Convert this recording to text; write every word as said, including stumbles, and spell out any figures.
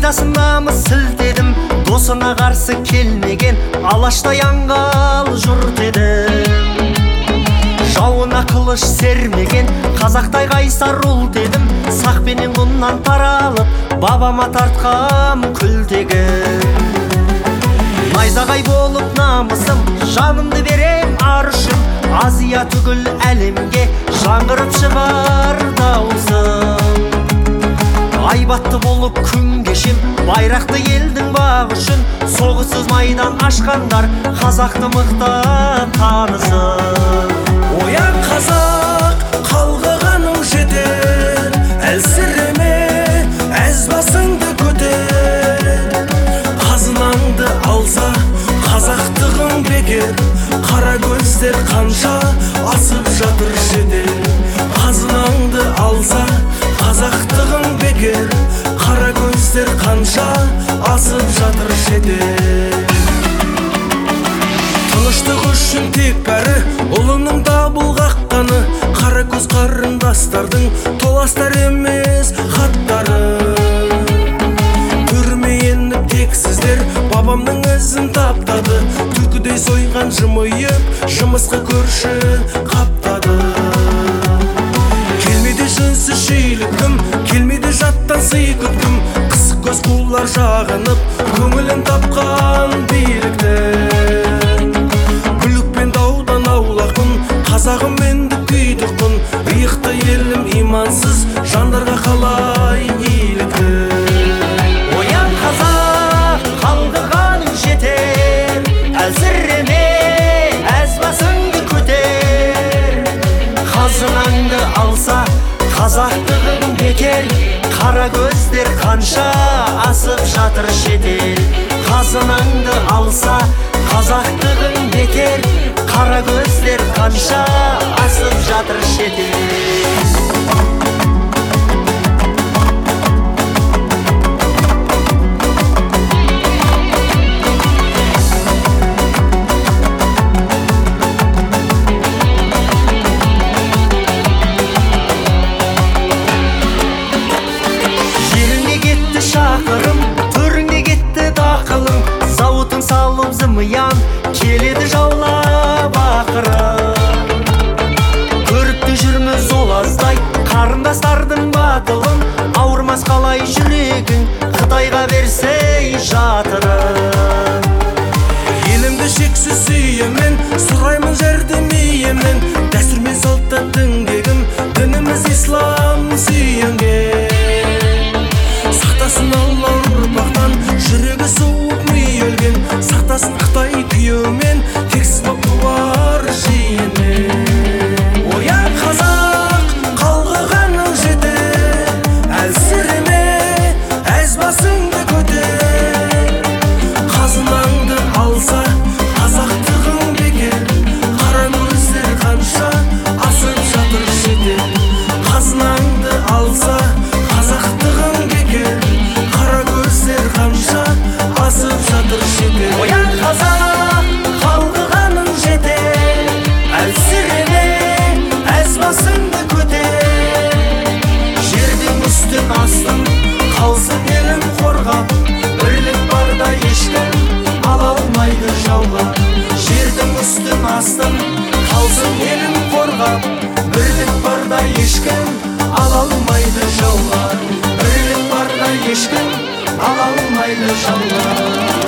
пайдасын намыс сілтедім, досына қарсы келмеген алаштай аңғал жұрт едім. Жауына қылыш сермеген қазақтай қайсар ұлт едім, сақпенен құннан таралып бабама тартқам күлтегі. Найзағай болып намысым, жанымды берем ар үшін, Азия түгіл әлемге жаңғырып шығар дауысым. Айбатты болып күн кешем, байрақты елдің бағы үшін, соғыссыз майдан ашқандар қазақты мықтап танысın. Оян қазақ, қалғығаның жетер, әлсіреме, әз басыңды көтер. Қазынаңды алса, қазақтығың бекер, қара көздер қанша асып жатыр шетел. Қазынаңды алса, қазақтығың бекер, қара көздер қанша асып жатыр шетел. Тыныштық үшін тек бәрі ұлының дабыл қаққаны, қара көз қарындастардың толастар емес хаттары. Түрме еніп тек сіздер бабамның ізін таптады, түлкідей сойған жымиып жымысқы көрші қаптады. Келмейді жөнсіз шейліккім, келмейді жаттан сый күткім, қысық көз қулар жағынып көңілін тапқан билікті. Қазағым менді күйдікпін, иықты елім имансыз жандарға қалай иілікті. Оян қазақ, қалдығаның жетер, әлсіреме, әз басыңды көтер. Қазынаңды алса, қазақтығың бекер, қара көздер қанша асып жатыр шетел. Қазынаңды алса, қазақтығың бекер, қара көздер қанша асып жатыр шетел. Жеріңе кетті шақырым, төріңе кетті дақылым, зауытын салып зымиян, келеді жаулап ақыры. Көріпті жүрміз олаздай, қарындастардың батылын, ауырмас қалай жүрегің, Қытайға берсе жатыры. Елімді шексіз сүйемен, сұраймын жәрдемейемен, дәстүр мен салтта діңгегім, дініміз ислам сүйенген. Сақтасын Алла ұрпақтан, жүрегі суып мүйелген, сақтасын Қытай күйеумен, тексіз боп туар жиенмен. Оян қазақ, қалғығаның жетер, әлсіреме, әз басыңды көтер. Қазынаңды алса, қазақтығың бекер, қара көздер қанша асып жатыр шетел. Қазынаңды алса, қазақтығың бекер, қара көздер қанша асып жатыр шетел. Оян қазақ, қалғығаның жетер, әлсіреме, әз басыңды көтер. Жердің үстін астын, қалсын елін қорғап, бірлік барда ешкім ала алмайды жаулап. Жердің үстін астын, қалсын елін қорғап, бірлік барда ешкім ала алмайды жаулап. Бірлік барда ешкім ала алмайды жаулап.